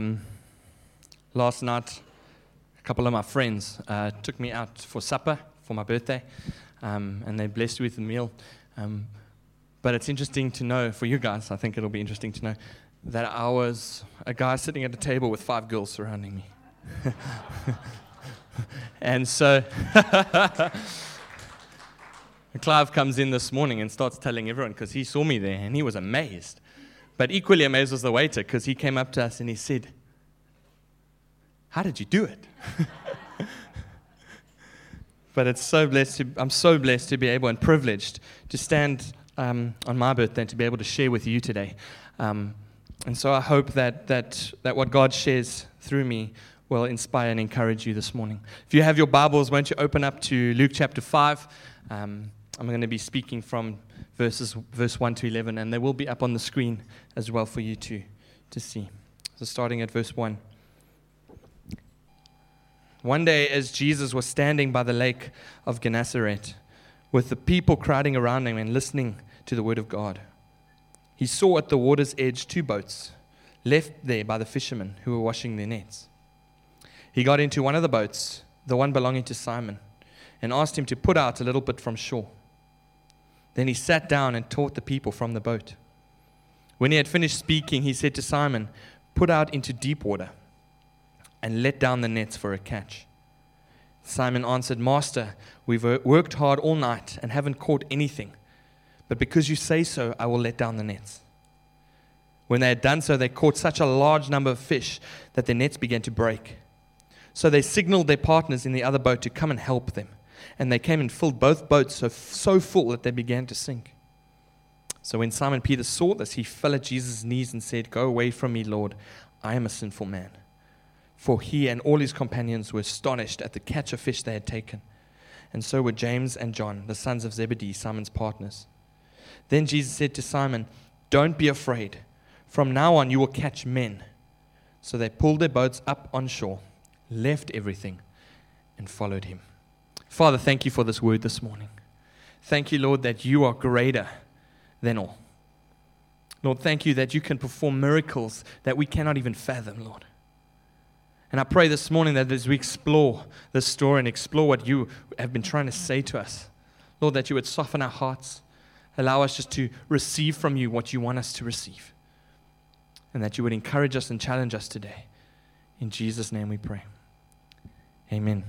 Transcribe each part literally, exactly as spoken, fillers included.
Um, last night, a couple of my friends uh, took me out for supper for my birthday, um, and they blessed me with a meal. Um, but it's interesting to know, for you guys, I think it'll be interesting to know, that I was a guy sitting at a table with five girls surrounding me. And so Clive comes in this morning and starts telling everyone, because he saw me there, and he was amazed. But equally amazed was the waiter, because he came up to us and he said, "How did you do it?" But it's so blessed. To, I'm so blessed to be able and privileged to stand um, on my birthday and to be able to share with you today. Um, and so I hope that that that what God shares through me will inspire and encourage you this morning. If you have your Bibles, won't you open up to Luke chapter five? Um, I'm going to be speaking from verses verse one to eleven, and they will be up on the screen as well for you to, to see. So starting at verse one. One day, as Jesus was standing by the lake of Gennesaret, with the people crowding around him and listening to the word of God, he saw at the water's edge two boats, left there by the fishermen who were washing their nets. He got into one of the boats, the one belonging to Simon, and asked him to put out a little bit from shore. Then he sat down and taught the people from the boat. When he had finished speaking, he said to Simon, "Put out into deep water and let down the nets for a catch." Simon answered, "Master, we've worked hard all night and haven't caught anything, but because you say so, I will let down the nets." When they had done so, they caught such a large number of fish that their nets began to break. So they signaled their partners in the other boat to come and help them. And they came and filled both boats so, so full that they began to sink. So when Simon Peter saw this, he fell at Jesus' knees and said, "Go away from me, Lord, I am a sinful man." For he and all his companions were astonished at the catch of fish they had taken. And so were James and John, the sons of Zebedee, Simon's partners. Then Jesus said to Simon, "Don't be afraid. From now on you will catch men." So they pulled their boats up on shore, left everything, and followed him. Father, thank you for this word this morning. Thank you, Lord, that you are greater than all. Lord, thank you that you can perform miracles that we cannot even fathom, Lord. And I pray this morning that as we explore this story and explore what you have been trying to say to us, Lord, that you would soften our hearts, allow us just to receive from you what you want us to receive, and that you would encourage us and challenge us today. In Jesus' name we pray. Amen.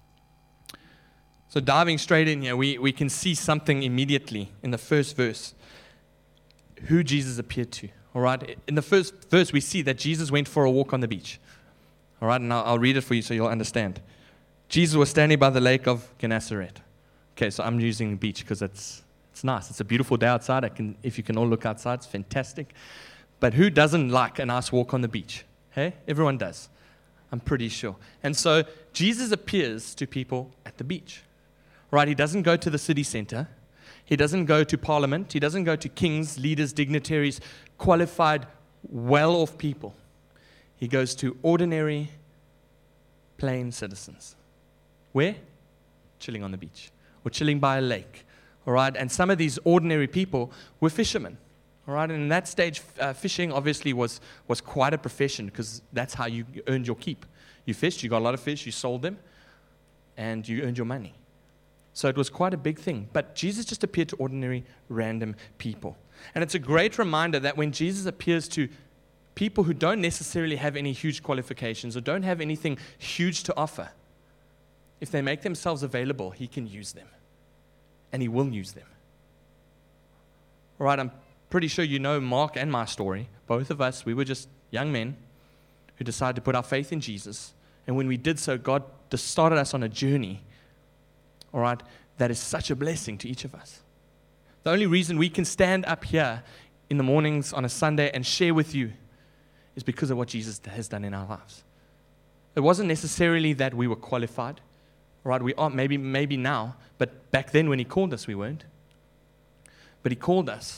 So diving straight in here, we, we can see something immediately in the first verse, who Jesus appeared to. All right. In the first verse, we see that Jesus went for a walk on the beach. All right, and I'll, I'll read it for you so you'll understand. Jesus was standing by the lake of Gennesaret. Okay, so I'm using the beach because it's it's nice. It's a beautiful day outside. I can, if you can all look outside, it's fantastic. But who doesn't like a nice walk on the beach? Hey, everyone does. I'm pretty sure. And so Jesus appears to people at the beach. Right, he doesn't go to the city center. He doesn't go to parliament. He doesn't go to kings, leaders, dignitaries, qualified, well-off people. He goes to ordinary, plain citizens. Where? Chilling on the beach or chilling by a lake. All right, and some of these ordinary people were fishermen. All right, and in that stage, uh, fishing obviously was, was quite a profession because that's how you earned your keep. You fished, you got a lot of fish, you sold them, and you earned your money. So it was quite a big thing. But Jesus just appeared to ordinary, random people. And it's a great reminder that when Jesus appears to people who don't necessarily have any huge qualifications or don't have anything huge to offer, if they make themselves available, he can use them. And he will use them. All right, I'm pretty sure you know Mark and my story. Both of us, we were just young men who decided to put our faith in Jesus. And when we did so, God just started us on a journey, all right, that is such a blessing to each of us. The only reason we can stand up here in the mornings on a Sunday and share with you is because of what Jesus has done in our lives. It wasn't necessarily that we were qualified, all right, we are maybe, maybe now, but back then when he called us, we weren't. But he called us,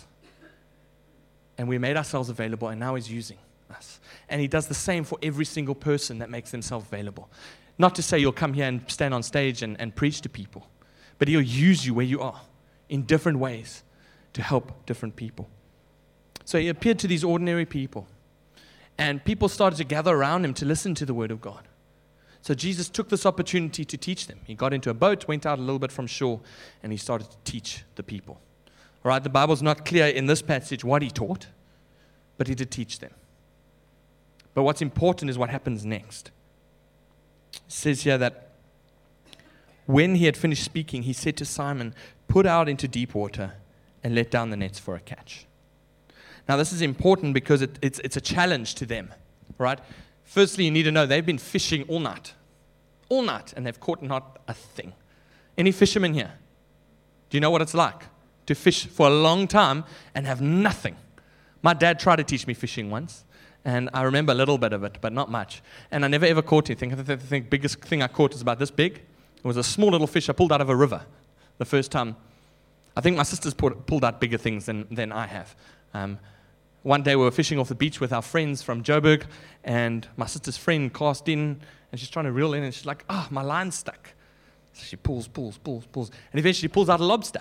and we made ourselves available, and now he's using us. And he does the same for every single person that makes themselves available. Not to say you'll come here and stand on stage and, and preach to people, but he'll use you where you are in different ways to help different people. So he appeared to these ordinary people, And people started to gather around him to listen to the word of God. So Jesus took this opportunity to teach them. He got into a boat, went out a little bit from shore, and he started to teach the people. All right, the Bible's not clear in this passage what he taught, but he did teach them. But what's important is what happens next. It says here that when he had finished speaking, he said to Simon, "Put out into deep water and let down the nets for a catch." Now, this is important because it, it's, it's a challenge to them, right? Firstly, you need to know they've been fishing all night. All night, and they've caught not a thing. Any fishermen here? Do you know what it's like to fish for a long time and have nothing? My dad tried to teach me fishing once, and I remember a little bit of it, but not much. And I never ever caught anything. I think the thing, biggest thing I caught was about this big. It was a small little fish I pulled out of a river the first time. I think my sister's pulled, pulled out bigger things than, than I have. Um, One day we were fishing off the beach with our friends from Joburg, and my sister's friend cast in, and she's trying to reel in, and she's like, "Oh, my line's stuck." So she pulls, pulls, pulls, pulls, and eventually pulls out a lobster.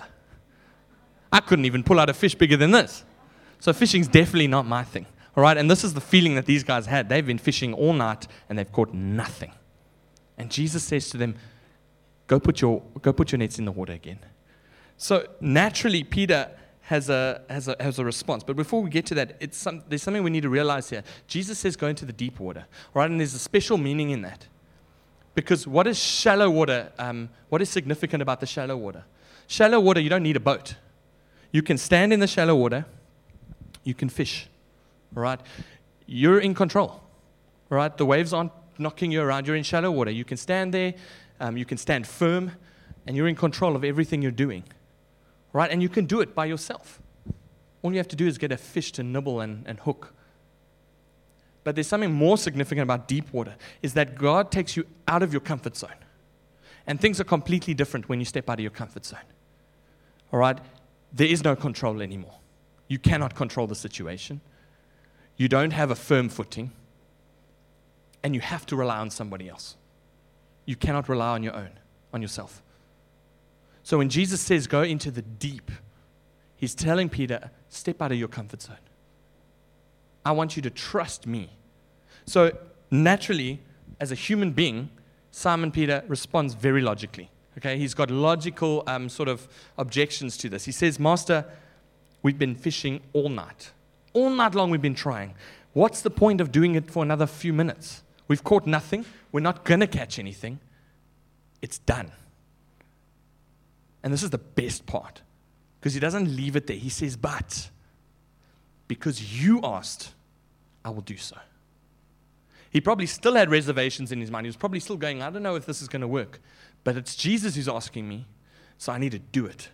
I couldn't even pull out a fish bigger than this. So fishing's definitely not my thing, all right? And this is the feeling that these guys had. They've been fishing all night, and they've caught nothing. And Jesus says to them, go put your, go put your nets in the water again. So naturally, Peter has a, has a, has a response. But before we get to that, it's some, there's something we need to realize here. Jesus says go into the deep water, right? And there's a special meaning in that. Because what is shallow water? Um, what is significant about the shallow water? Shallow water, you don't need a boat. You can stand in the shallow water. You can fish, all right? You're in control, all right? The waves aren't knocking you around. You're in shallow water. You can stand there. Um, you can stand firm, and you're in control of everything you're doing. Right? And you can do it by yourself. All you have to do is get a fish to nibble and, and hook. But there's something more significant about deep water, is that God takes you out of your comfort zone. And things are completely different when you step out of your comfort zone. All right? There is no control anymore. You cannot control the situation. You don't have a firm footing. And you have to rely on somebody else. You cannot rely on your own, on yourself. So when Jesus says go into the deep, he's telling Peter, step out of your comfort zone. I want you to trust me. So naturally, as a human being, Simon Peter responds very logically. Okay, he's got logical um, sort of objections to this. He says, "Master, we've been fishing all night. All night long we've been trying. What's the point of doing it for another few minutes? We've caught nothing. We're not going to catch anything. It's done." And this is the best part, because he doesn't leave it there. He says, "But because you asked, I will do so." He probably still had reservations in his mind. He was probably still going, "I don't know if this is going to work, but it's Jesus who's asking me, so I need to do it."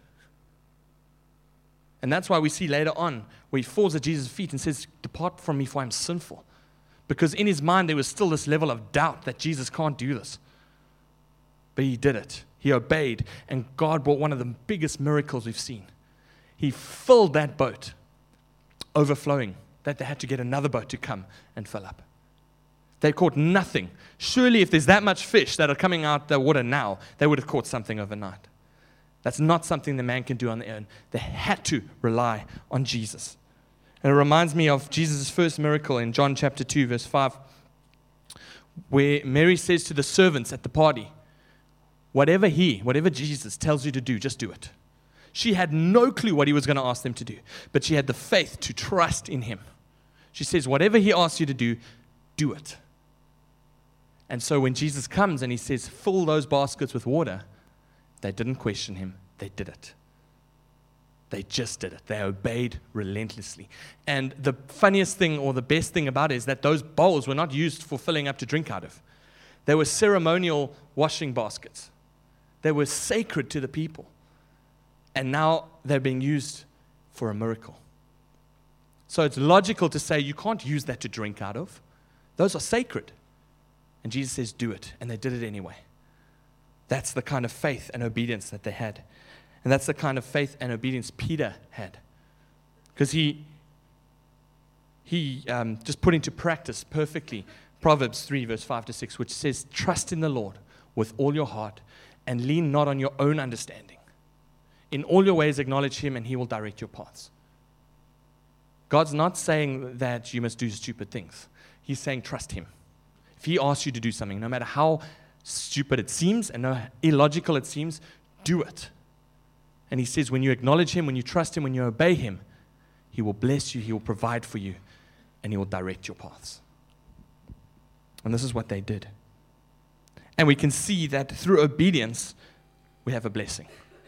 And that's why we see later on where he falls at Jesus' feet and says, "Depart from me, for I'm sinful." Because in his mind there was still this level of doubt that Jesus can't do this. But he did it. He obeyed, and God brought one of the biggest miracles we've seen. He filled that boat, overflowing, that they had to get another boat to come and fill up. They caught nothing. Surely if there's that much fish that are coming out the water now, they would have caught something overnight. That's not something the man can do on their own. They had to rely on Jesus. And it reminds me of Jesus' first miracle in John chapter two, verse five, where Mary says to the servants at the party, Whatever he, whatever Jesus tells you to do, just do it. She had no clue what he was going to ask them to do, but she had the faith to trust in him. She says, whatever he asks you to do, do it. And so when Jesus comes and he says, fill those baskets with water, they didn't question him. They did it. They just did it. They obeyed relentlessly. And the funniest thing or the best thing about it is that those bowls were not used for filling up to drink out of. They were ceremonial washing baskets. They were sacred to the people. And now they're being used for a miracle. So it's logical to say you can't use that to drink out of. Those are sacred. And Jesus says, do it. And they did it anyway. That's the kind of faith and obedience that they had. And that's the kind of faith and obedience Peter had. Because he, he um, just put into practice perfectly Proverbs three, verse five to six, which says, trust in the Lord with all your heart and lean not on your own understanding. In all your ways acknowledge him and he will direct your paths. God's not saying that you must do stupid things. He's saying, trust him. If he asks you to do something, no matter how stupid it seems and how illogical it seems, do it. And he says, when you acknowledge him, when you trust him, when you obey him, he will bless you, he will provide for you, and he will direct your paths. And this is what they did. And we can see that through obedience, we have a blessing.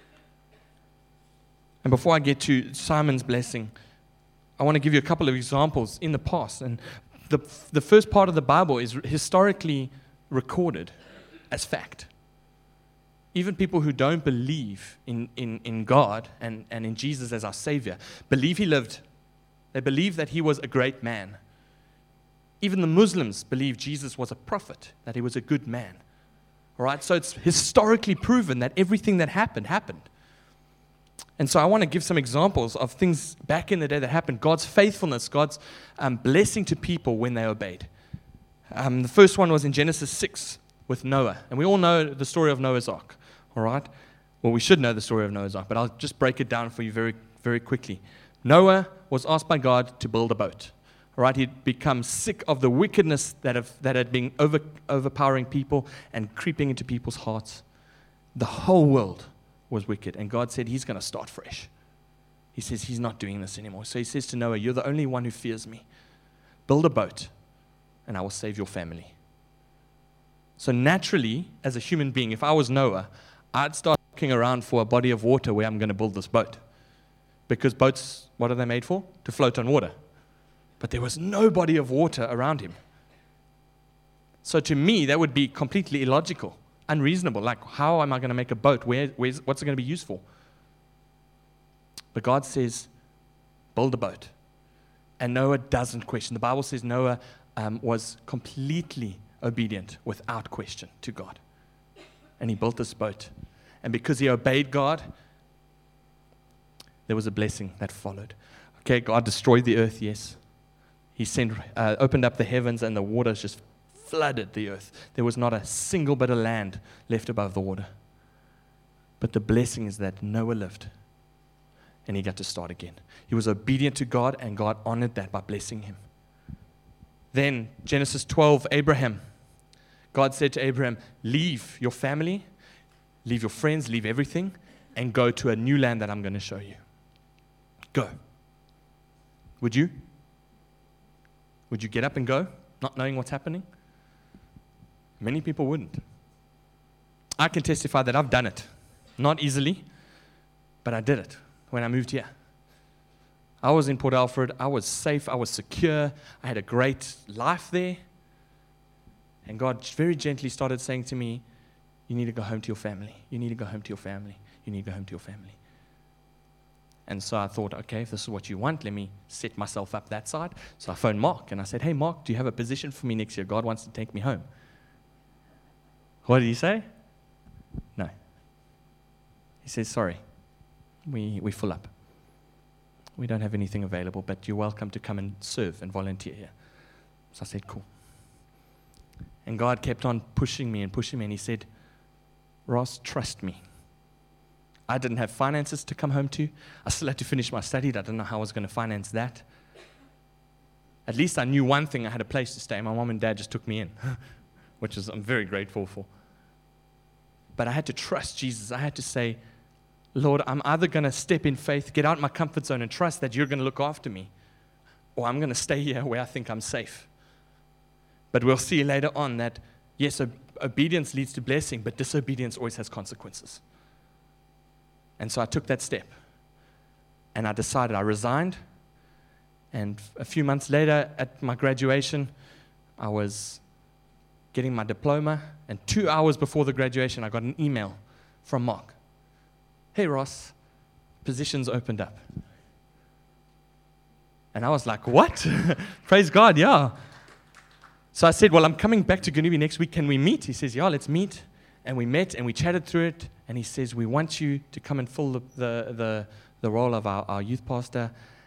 And before I get to Simon's blessing, I want to give you a couple of examples in the past. And the, the first part of the Bible is historically recorded as fact. Even people who don't believe in, in, in God and, and in Jesus as our Savior believe he lived. They believe that he was a great man. Even the Muslims believe Jesus was a prophet, that he was a good man. All right, so it's historically proven that everything that happened, happened. And so I want to give some examples of things back in the day that happened. God's faithfulness, God's um, blessing to people when they obeyed. Um, the first one was in Genesis six with Noah. And we all know the story of Noah's Ark. All right? Well, we should know the story of Noah's Ark, but I'll just break it down for you very, very quickly. Noah was asked by God to build a boat. All right? He'd become sick of the wickedness that, have, that had been over, overpowering people and creeping into people's hearts. The whole world was wicked, and God said he's going to start fresh. He says he's not doing this anymore. So he says to Noah, you're the only one who fears me. Build a boat, and I will save your family. So naturally, as a human being, if I was Noah, I'd start looking around for a body of water where I'm going to build this boat. Because boats, what are they made for? To float on water. But there was no body of water around him. So to me, that would be completely illogical, unreasonable. Like, how am I going to make a boat? Where, where's, what's it going to be used for? But God says, build a boat. And Noah doesn't question. The Bible says Noah um, was completely obedient without question to God. And he built this boat. And because he obeyed God, there was a blessing that followed. Okay, God destroyed the earth, yes. He sent, uh, opened up the heavens, and the waters just flooded the earth. There was not a single bit of land left above the water. But the blessing is that Noah lived, and he got to start again. He was obedient to God, and God honored that by blessing him. Then, Genesis twelve, Abraham. God said to Abraham, leave your family, leave your friends, leave everything, and go to a new land that I'm going to show you. Go. Would you? Would you get up and go, not knowing what's happening? Many people wouldn't. I can testify that I've done it. Not easily, but I did it when I moved here. I was in Port Alfred. I was safe. I was secure. I had a great life there. And God very gently started saying to me, you need to go home to your family. You need to go home to your family. You need to go home to your family. And so I thought, okay, if this is what you want, let me set myself up that side. So I phoned Mark, and I said, hey, Mark, do you have a position for me next year? God wants to take me home. What did he say? No. He says, sorry, we, we full up. We don't have anything available, but you're welcome to come and serve and volunteer here. So I said, cool. And God kept on pushing me and pushing me, and he said, Ross, trust me. I didn't have finances to come home to. I still had to finish my study. I didn't know how I was going to finance that. At least I knew one thing. I had a place to stay. My mom and dad just took me in, which is I'm very grateful for. But I had to trust Jesus. I had to say, Lord, I'm either going to step in faith, get out of my comfort zone, and trust that you're going to look after me, or I'm going to stay here where I think I'm safe. But we'll see later on that, yes, ob- obedience leads to blessing, but disobedience always has consequences. And so I took that step. And I decided, I resigned. And a few months later, at my graduation, I was getting my diploma. And two hours before the graduation, I got an email from Mark. Hey, Ross, positions opened up. And I was like, what? Praise God, yeah. So I said, well, I'm coming back to Gunubi next week. Can we meet? He says, yeah, let's meet. And we met and we chatted through it. And he says, we want you to come and fill the, the, the, the role of our, our youth pastor.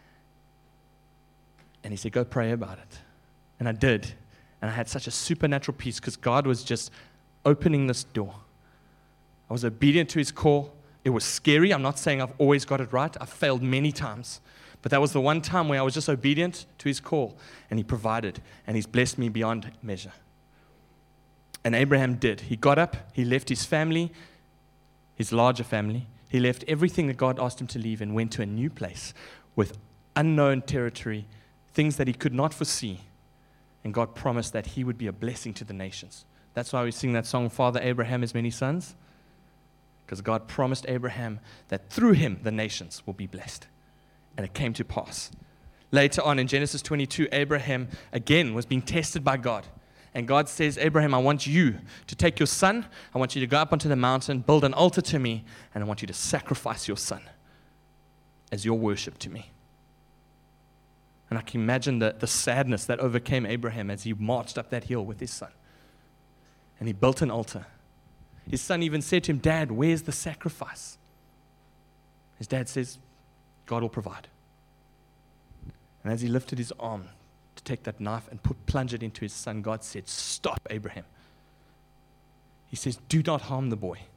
And he said, go pray about it. And I did. And I had such a supernatural peace because God was just opening this door. I was obedient to his call. It was scary. I'm not saying I've always got it right. I've failed many times. But that was the one time where I was just obedient to his call, and he provided, and he's blessed me beyond measure. And Abraham did. He got up, he left his family, his larger family. He left everything that God asked him to leave and went to a new place with unknown territory, things that he could not foresee. And God promised that he would be a blessing to the nations. That's why we sing that song, Father Abraham has many sons. Because God promised Abraham that through him the nations will be blessed. And it came to pass. Later on in Genesis twenty-two, Abraham again was being tested by God. And God says, Abraham, I want you to take your son. I want you to go up onto the mountain, build an altar to me, and I want you to sacrifice your son as your worship to me. And I can imagine the, the sadness that overcame Abraham as he marched up that hill with his son. And he built an altar. His son even said to him, Dad, where's the sacrifice? His dad says, God will provide. And as he lifted his arm to take that knife and put plunge it into his son, God said, stop, Abraham. He says, do not harm the boy.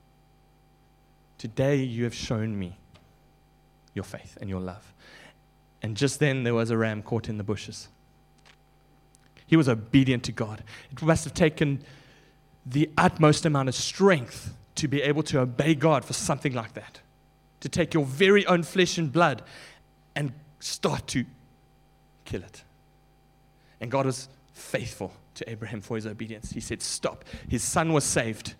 Today you have shown me your faith and your love. And just then there was a ram caught in the bushes. He was obedient to God. It must have taken the utmost amount of strength to be able to obey God for something like that. To take your very own flesh and blood and start to kill it. And God was faithful to Abraham for his obedience. He said, stop. His son was saved.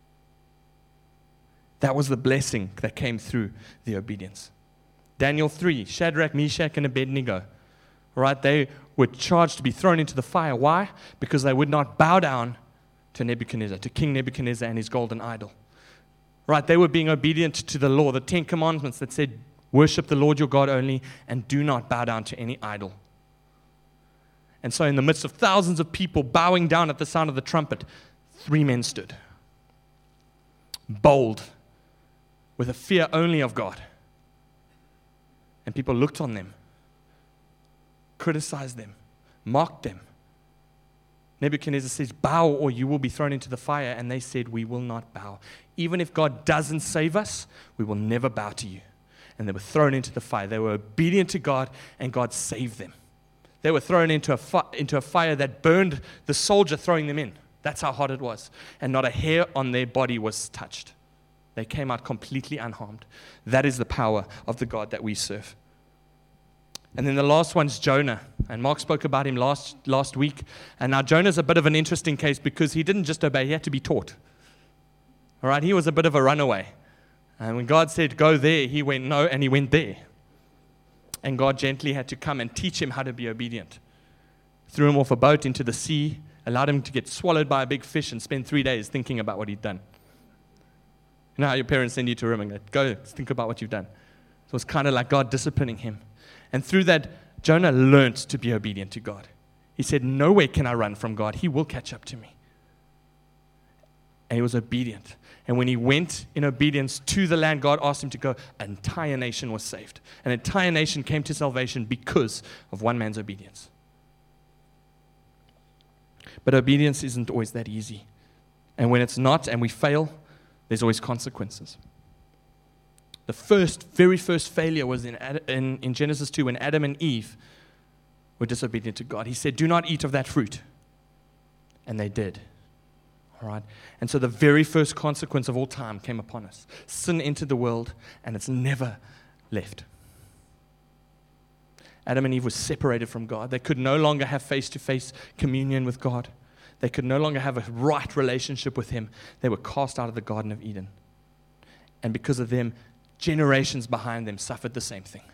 That was the blessing that came through the obedience. Daniel three, Shadrach, Meshach, and Abednego. Right? They were charged to be thrown into the fire. Why? Because they would not bow down to Nebuchadnezzar, to King Nebuchadnezzar and his golden idol. Right? They were being obedient to the law, the Ten Commandments that said, worship the Lord your God only and do not bow down to any idol. And so in the midst of thousands of people bowing down at the sound of the trumpet, three men stood. Bold, with a fear only of God. And people looked on them, criticized them, mocked them. Nebuchadnezzar says, bow or you will be thrown into the fire. And they said, we will not bow. Even if God doesn't save us, we will never bow to you. And they were thrown into the fire. They were obedient to God, and God saved them. They were thrown into a, fi- into a fire that burned the soldier throwing them in. That's how hot it was. And not a hair on their body was touched. They came out completely unharmed. That is the power of the God that we serve. And then the last one's Jonah. And Mark spoke about him last, last week. And now Jonah's a bit of an interesting case because he didn't just obey, he had to be taught. All right, he was a bit of a runaway. And when God said, go there, he went no, and he went there. And God gently had to come and teach him how to be obedient. Threw him off a boat into the sea, allowed him to get swallowed by a big fish and spend three days thinking about what he'd done. You know how your parents send you to a room and go, go think about what you've done. So it was kind of like God disciplining him. And through that, Jonah learned to be obedient to God. He said, nowhere can I run from God. He will catch up to me. And he was obedient. And when he went in obedience to the land God asked him to go, an entire nation was saved. An entire nation came to salvation because of one man's obedience. But obedience isn't always that easy. And when it's not and we fail, there's always consequences. The first, very first failure was in, in, in Genesis two when Adam and Eve were disobedient to God. He said, do not eat of that fruit. And they did. All right? And so the very first consequence of all time came upon us. Sin entered the world, and it's never left. Adam and Eve were separated from God. They could no longer have face-to-face communion with God. They could no longer have a right relationship with Him. They were cast out of the Garden of Eden. And because of them, generations behind them suffered the same thing.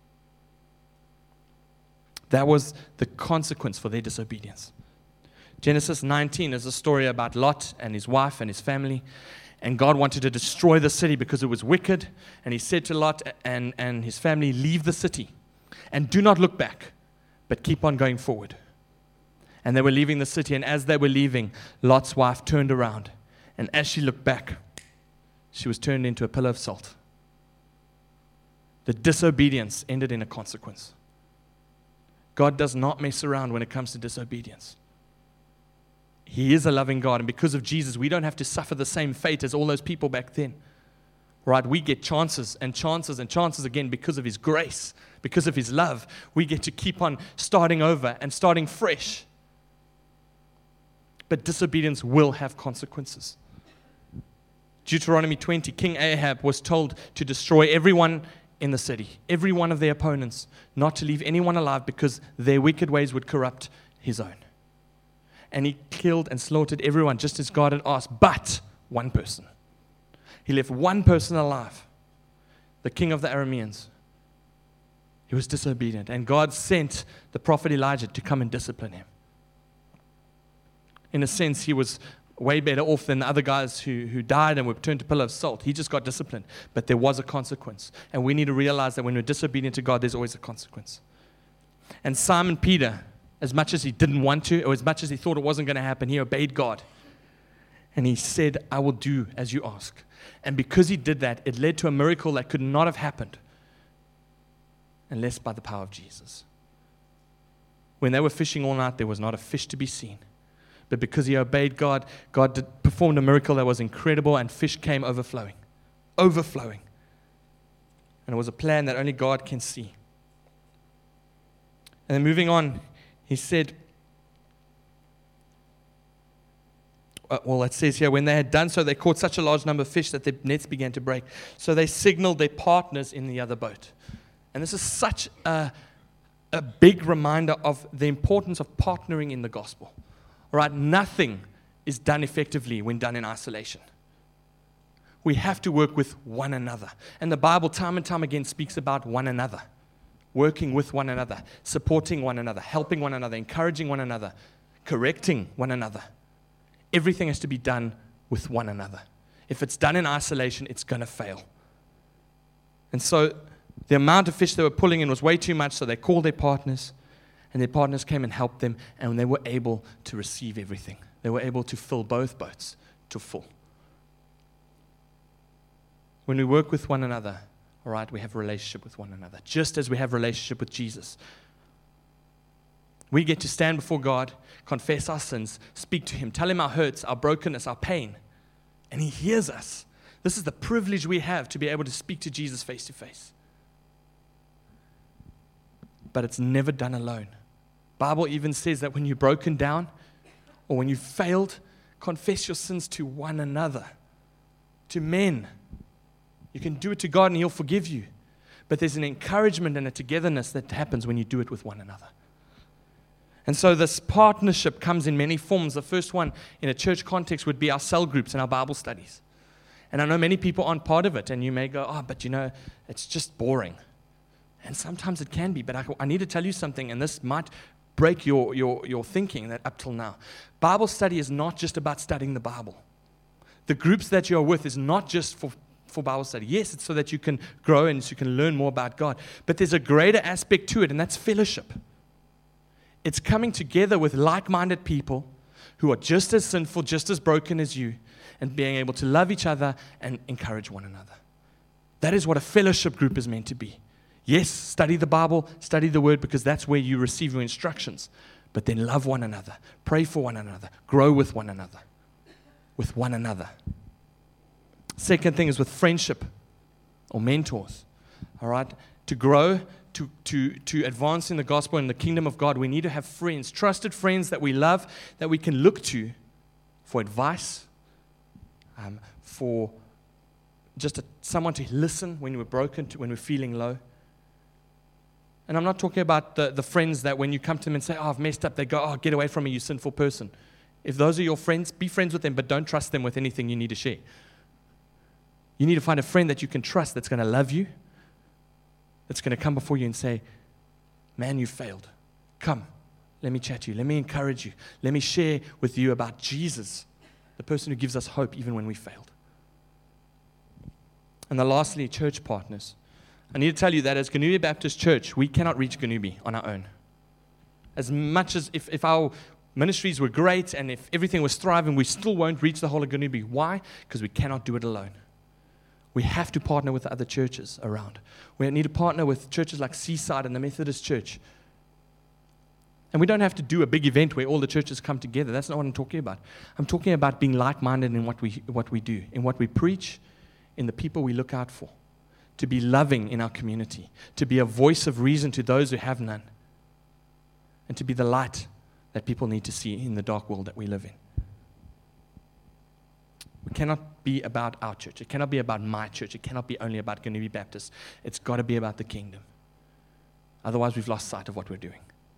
That was the consequence for their disobedience. Genesis nineteen is a story about Lot and his wife and his family. And God wanted to destroy the city because it was wicked. And He said to Lot and, and his family, leave the city and do not look back, but keep on going forward. And they were leaving the city. And as they were leaving, Lot's wife turned around. And as she looked back, she was turned into a pillar of salt. The disobedience ended in a consequence. God does not mess around when it comes to disobedience. He is a loving God, and because of Jesus, we don't have to suffer the same fate as all those people back then. Right? We get chances and chances and chances again because of His grace, because of His love. We get to keep on starting over and starting fresh. But disobedience will have consequences. Deuteronomy twenty, King Ahab was told to destroy everyone in the city, every one of their opponents, not to leave anyone alive because their wicked ways would corrupt his own. And he killed and slaughtered everyone just as God had asked, but one person. He left one person alive, the king of the Arameans. He was disobedient, and God sent the prophet Elijah to come and discipline him. In a sense, he was way better off than the other guys who, who died and were turned to pillar of salt. He just got disciplined, but there was a consequence. And we need to realize that when we're disobedient to God, there's always a consequence. And Simon Peter, as much as he didn't want to, or as much as he thought it wasn't going to happen, he obeyed God. And he said, I will do as you ask. And because he did that, it led to a miracle that could not have happened unless by the power of Jesus. When they were fishing all night, there was not a fish to be seen. But because he obeyed God, God did, performed a miracle that was incredible, and fish came overflowing. Overflowing. And it was a plan that only God can see. And then moving on, he said, uh, well, it says here, when they had done so, they caught such a large number of fish that their nets began to break. So they signaled their partners in the other boat. And this is such a, a big reminder of the importance of partnering in the gospel. All right, nothing is done effectively when done in isolation. We have to work with one another. And the Bible time and time again speaks about one another. Working with one another, supporting one another, helping one another, encouraging one another, correcting one another. Everything has to be done with one another. If it's done in isolation, it's going to fail. And so the amount of fish they were pulling in was way too much, so they called their partners. And their partners came and helped them, and they were able to receive everything. They were able to fill both boats to full. When we work with one another, all right, we have a relationship with one another, just as we have a relationship with Jesus. We get to stand before God, confess our sins, speak to Him, tell Him our hurts, our brokenness, our pain, and He hears us. This is the privilege we have to be able to speak to Jesus face to face. But it's never done alone. Bible even says that when you're broken down or when you failed, confess your sins to one another, to men. You can do it to God and He'll forgive you. But there's an encouragement and a togetherness that happens when you do it with one another. And so this partnership comes in many forms. The first one in a church context would be our cell groups and our Bible studies. And I know many people aren't part of it, and you may go, oh, but you know, it's just boring. And sometimes it can be, but I, I need to tell you something, and this might break your, your, your thinking that up till now. Bible study is not just about studying the Bible. The groups that you're with is not just for, for Bible study. Yes, it's so that you can grow and so you can learn more about God. But there's a greater aspect to it, and that's fellowship. It's coming together with like-minded people who are just as sinful, just as broken as you, and being able to love each other and encourage one another. That is what a fellowship group is meant to be. Yes, study the Bible, study the Word, because that's where you receive your instructions. But then love one another, pray for one another, grow with one another, with one another. Second thing is with friendship or mentors. All right, to grow, to to to advance in the gospel and the kingdom of God, we need to have friends, trusted friends that we love, that we can look to for advice, um, for just a, someone to listen when we're broken, to, when we're feeling low. And I'm not talking about the, the friends that when you come to them and say, oh, I've messed up, they go, oh, get away from me, you sinful person. If those are your friends, be friends with them, but don't trust them with anything you need to share. You need to find a friend that you can trust that's going to love you, that's going to come before you and say, man, you failed. Come, let me chat to you. Let me encourage you. Let me share with you about Jesus, the person who gives us hope even when we failed. And then lastly, church partners. I need to tell you that as Ganubi Baptist Church, we cannot reach Ganubi on our own. As much as if, if our ministries were great and if everything was thriving, we still won't reach the whole of Ganubi. Why? Because we cannot do it alone. We have to partner with other churches around. We need to partner with churches like Seaside and the Methodist Church. And we don't have to do a big event where all the churches come together. That's not what I'm talking about. I'm talking about being like-minded in what we what we do, in what we preach, in the people we look out for, to be loving in our community, to be a voice of reason to those who have none, and to be the light that people need to see in the dark world that we live in. We cannot be about our church. It cannot be about my church. It cannot be only about Community Baptist. It's got to be about the kingdom. Otherwise, we've lost sight of what we're doing.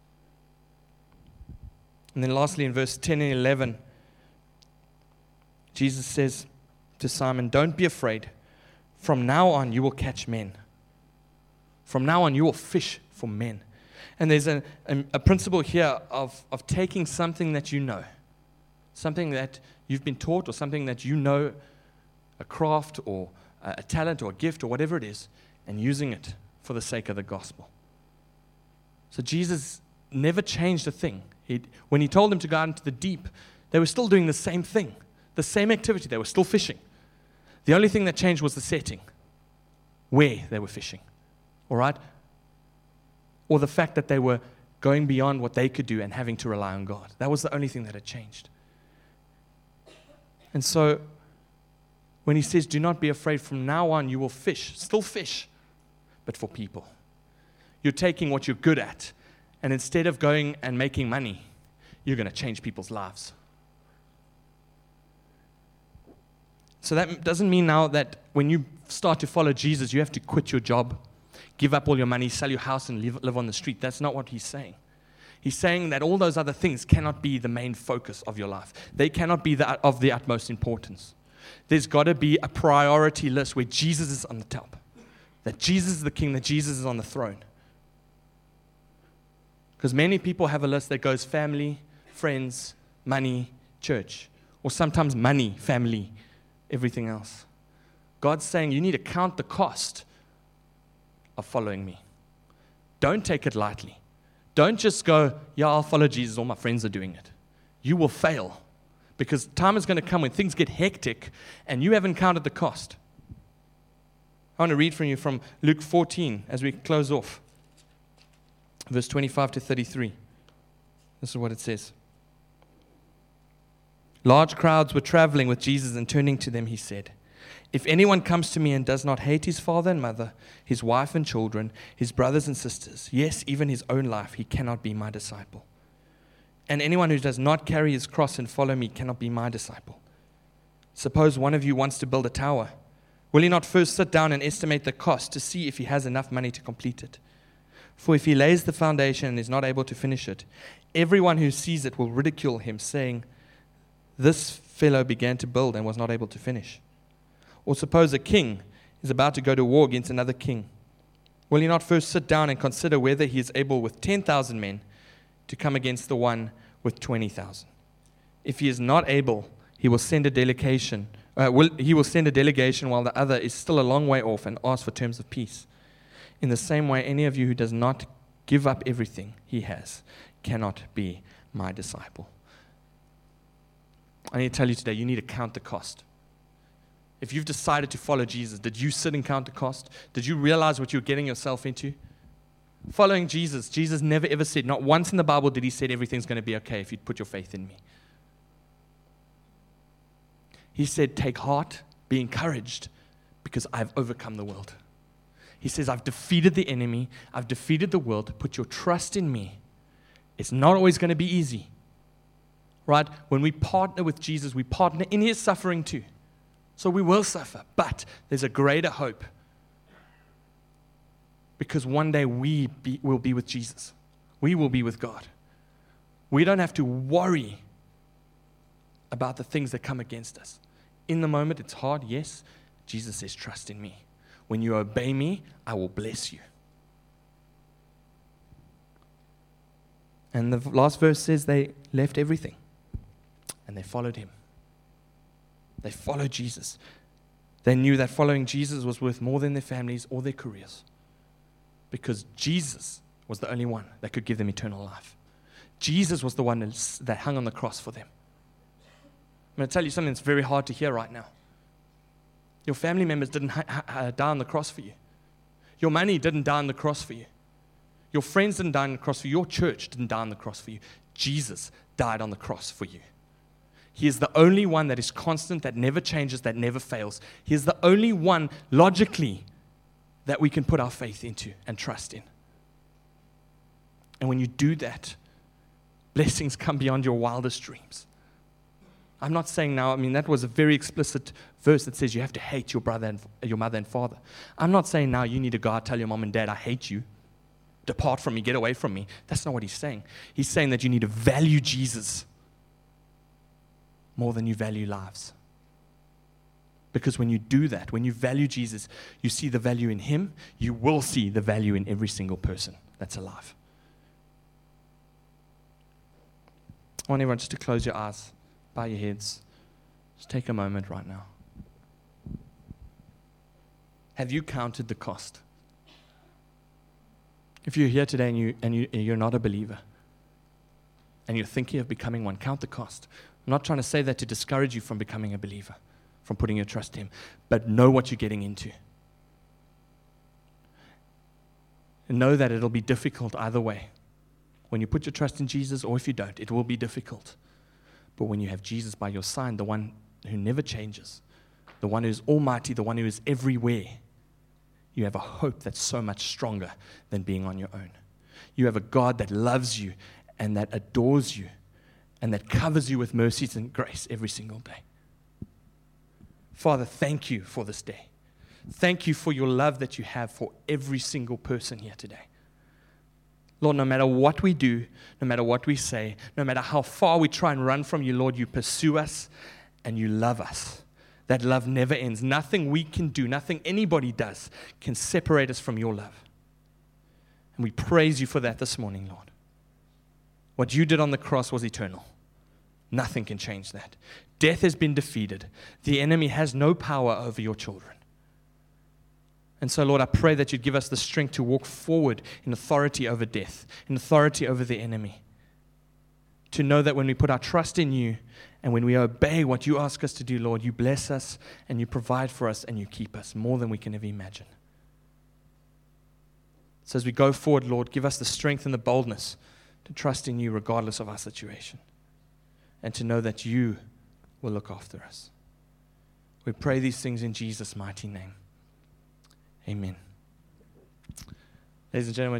And then lastly, in verse ten and eleven, Jesus says to Simon, "Don't be afraid. From now on, you will catch men. From now on, you will fish for men." And there's a, a, a principle here of, of taking something that you know, something that you've been taught, or something that you know, a craft or a, a talent or a gift or whatever it is, and using it for the sake of the gospel. So Jesus never changed a thing. He, when he told them to go out into the deep, they were still doing the same thing, the same activity. They were still fishing. The only thing that changed was the setting, where they were fishing, all right? Or the fact that they were going beyond what they could do and having to rely on God. That was the only thing that had changed. And so, when he says, "Do not be afraid, from now on you will fish," still fish, but for people. You're taking what you're good at, and instead of going and making money, you're going to change people's lives. So that doesn't mean now that when you start to follow Jesus, you have to quit your job, give up all your money, sell your house, and live, live on the street. That's not what he's saying. He's saying that all those other things cannot be the main focus of your life. They cannot be the, of the utmost importance. There's got to be a priority list where Jesus is on the top, that Jesus is the king, that Jesus is on the throne. Because many people have a list that goes family, friends, money, church, or sometimes money, family, everything else. God's saying you need to count the cost of following me. Don't take it lightly. Don't just go, "Yeah, I'll follow Jesus, all my friends are doing it." You will fail, because time is going to come when things get hectic and you haven't counted the cost. I want to read from you from Luke fourteen as we close off. Verse twenty-five to thirty-three. This is what it says. Large crowds were traveling with Jesus, and turning to them, he said, "If anyone comes to me and does not hate his father and mother, his wife and children, his brothers and sisters, yes, even his own life, he cannot be my disciple. And anyone who does not carry his cross and follow me cannot be my disciple. Suppose one of you wants to build a tower. Will he not first sit down and estimate the cost to see if he has enough money to complete it? For if he lays the foundation and is not able to finish it, everyone who sees it will ridicule him, saying, 'This fellow began to build and was not able to finish.' Or suppose a king is about to go to war against another king. Will he not first sit down and consider whether he is able with ten thousand men to come against the one with twenty thousand? If he is not able, he will send a delegation. Uh, will, he will send a delegation while the other is still a long way off, and ask for terms of peace. In the same way, any of you who does not give up everything he has cannot be my disciple." I need to tell you today, you need to count the cost. If you've decided to follow Jesus, did you sit and count the cost? Did you realize what you're getting yourself into? Following Jesus, Jesus never ever said, not once in the Bible did he say everything's going to be okay if you put your faith in me. He said, "Take heart, be encouraged, because I've overcome the world." He says, "I've defeated the enemy, I've defeated the world, put your trust in me." It's not always going to be easy, right? When we partner with Jesus, we partner in his suffering too. So we will suffer, but there's a greater hope, because one day we be, will be with Jesus. We will be with God. We don't have to worry about the things that come against us. In the moment, it's hard, yes. Jesus says, "Trust in me. When you obey me, I will bless you." And the last verse says they left everything and they followed him. They followed Jesus. They knew that following Jesus was worth more than their families or their careers, because Jesus was the only one that could give them eternal life. Jesus was the one that hung on the cross for them. I'm going to tell you something that's very hard to hear right now. Your family members didn't ha- ha- die on the cross for you. Your money didn't die on the cross for you. Your friends didn't die on the cross for you. Your church didn't die on the cross for you. Jesus died on the cross for you. He is the only one that is constant, that never changes, that never fails. He is the only one, logically, that we can put our faith into and trust in. And when you do that, blessings come beyond your wildest dreams. I'm not saying now, I mean, that was a very explicit verse that says you have to hate your brother and your mother and father. I'm not saying now you need to go out, tell your mom and dad, I hate you. Depart from me, get away from me. That's not what he's saying. He's saying that you need to value Jesus more than you value lives. Because when you do that, when you value Jesus, you see the value in him, you will see the value in every single person that's alive. I want everyone just to close your eyes, bow your heads. Just take a moment right now. Have you counted the cost? If you're here today and, you, and you, you're not a believer, and you're thinking of becoming one, count the cost. I'm not trying to say that to discourage you from becoming a believer, from putting your trust in him, but know what you're getting into. And know that it'll be difficult either way. When you put your trust in Jesus, or if you don't, it will be difficult. But when you have Jesus by your side, the one who never changes, the one who is almighty, the one who is everywhere, you have a hope that's so much stronger than being on your own. You have a God that loves you and that adores you and that covers you with mercies and grace every single day. Father, thank you for this day. Thank you for your love that you have for every single person here today. Lord, no matter what we do, no matter what we say, no matter how far we try and run from you, Lord, you pursue us and you love us. That love never ends. Nothing we can do, nothing anybody does can separate us from your love. And we praise you for that this morning, Lord. What you did on the cross was eternal. Nothing can change that. Death has been defeated. The enemy has no power over your children. And so, Lord, I pray that you'd give us the strength to walk forward in authority over death, in authority over the enemy. To know that when we put our trust in you and when we obey what you ask us to do, Lord, you bless us and you provide for us and you keep us more than we can ever imagine. So as we go forward, Lord, give us the strength and the boldness to trust in you regardless of our situation and to know that you will look after us. We pray these things in Jesus' mighty name. Amen. Ladies and gentlemen,